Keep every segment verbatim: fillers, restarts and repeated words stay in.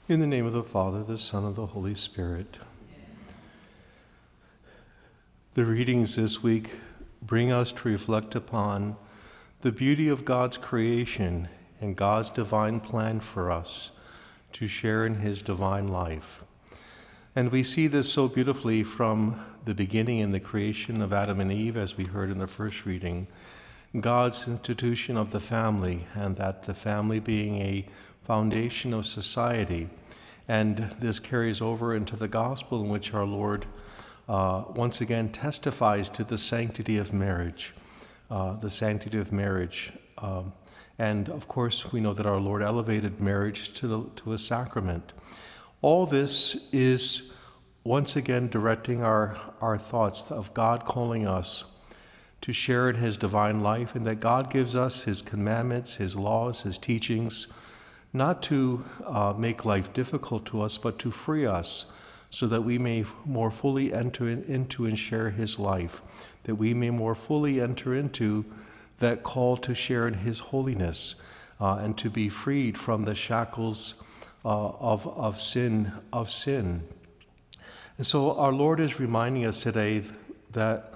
In the name of the Father, the Son, and the Holy Spirit. The readings this week bring us to reflect upon the beauty of God's creation and God's divine plan for us to share in his divine life. And we see this so beautifully from the beginning in the creation of Adam and Eve, as we heard in the first reading, God's institution of the family, and that the family being a foundation of society. And this carries over into the gospel, in which our Lord uh, once again testifies to the sanctity of marriage, uh, the sanctity of marriage. Um, and of course, we know that our Lord elevated marriage to, the, to a sacrament. All this is once again directing our, our thoughts of God calling us to share in his divine life, and that God gives us his commandments, his laws, his teachings, not to uh, make life difficult to us, but to free us so that we may more fully enter in, into and share his life, that we may more fully enter into that call to share in his holiness uh, and to be freed from the shackles uh, of, of sin, of sin. And so our Lord is reminding us today that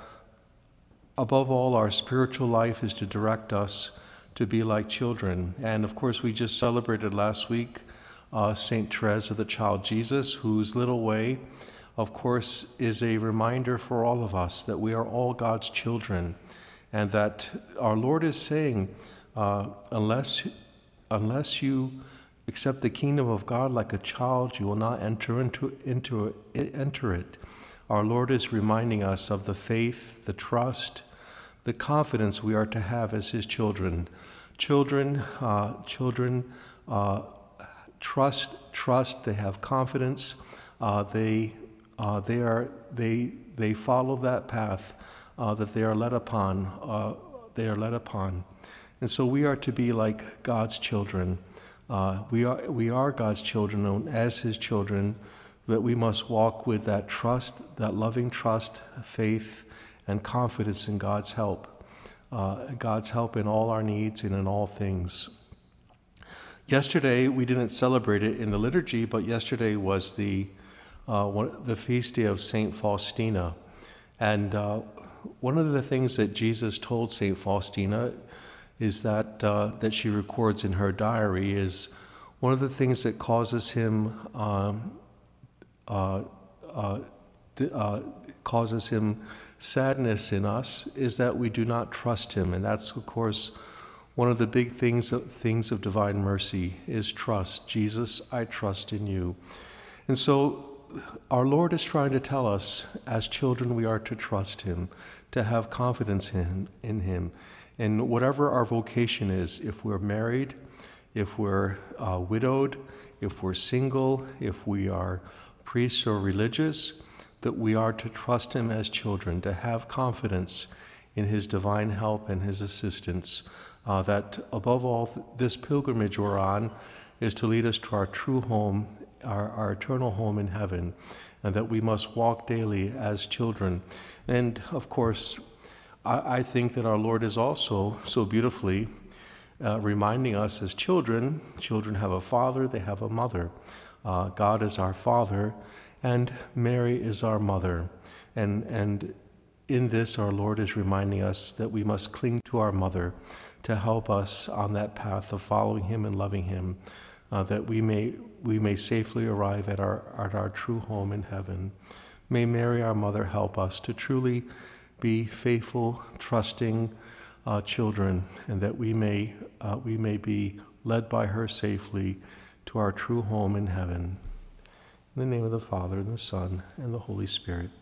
above all, our spiritual life is to direct us to be like children. And of course, we just celebrated last week uh, Saint Therese of the Child Jesus, whose little way, of course, is a reminder for all of us that we are all God's children, and that our Lord is saying, uh, unless, unless you accept the kingdom of God like a child, you will not enter into, into enter it. Our Lord is reminding us of the faith, the trust, the confidence we are to have as his children. Children, uh, children uh, trust, trust. They have confidence. Uh, they, uh, they are, they, they follow that path uh, that they are led upon. Uh, they are led upon, and so we are to be like God's children. Uh, we are, we are God's children, and as his children, that we must walk with that trust, that loving trust, faith, and confidence in God's help, uh, God's help in all our needs and in all things. Yesterday, we didn't celebrate it in the liturgy, but yesterday was the uh, one, the feast day of Saint Faustina. And uh, one of the things that Jesus told Saint Faustina is that, uh, that she records in her diary is one of the things that causes him, um, uh, uh, uh, causes him sadness in us is that we do not trust him. And that's, of course, one of the big things of, things of divine mercy is trust. Jesus, I trust in you. And so our Lord is trying to tell us, as children, we are to trust him, to have confidence in, in him. And whatever our vocation is, if we're married, if we're uh, widowed, if we're single, if we are priests or religious, that we are to trust him as children, to have confidence in his divine help and his assistance, uh, that above all, this pilgrimage we're on is to lead us to our true home, our, our eternal home in heaven, and that we must walk daily as children. And of course, I, I think that our Lord is also so beautifully uh, reminding us as children, children have a father, they have a mother. Uh, God is our Father, and Mary is our mother. And, and in this, our Lord is reminding us that we must cling to our mother to help us on that path of following him and loving him, uh, that we may, we may safely arrive at our, at our true home in heaven. May Mary, our mother, help us to truly be faithful, trusting uh, children, and that we may, uh, we may be led by her safely to our true home in heaven. In the name of the Father, and the Son, and the Holy Spirit.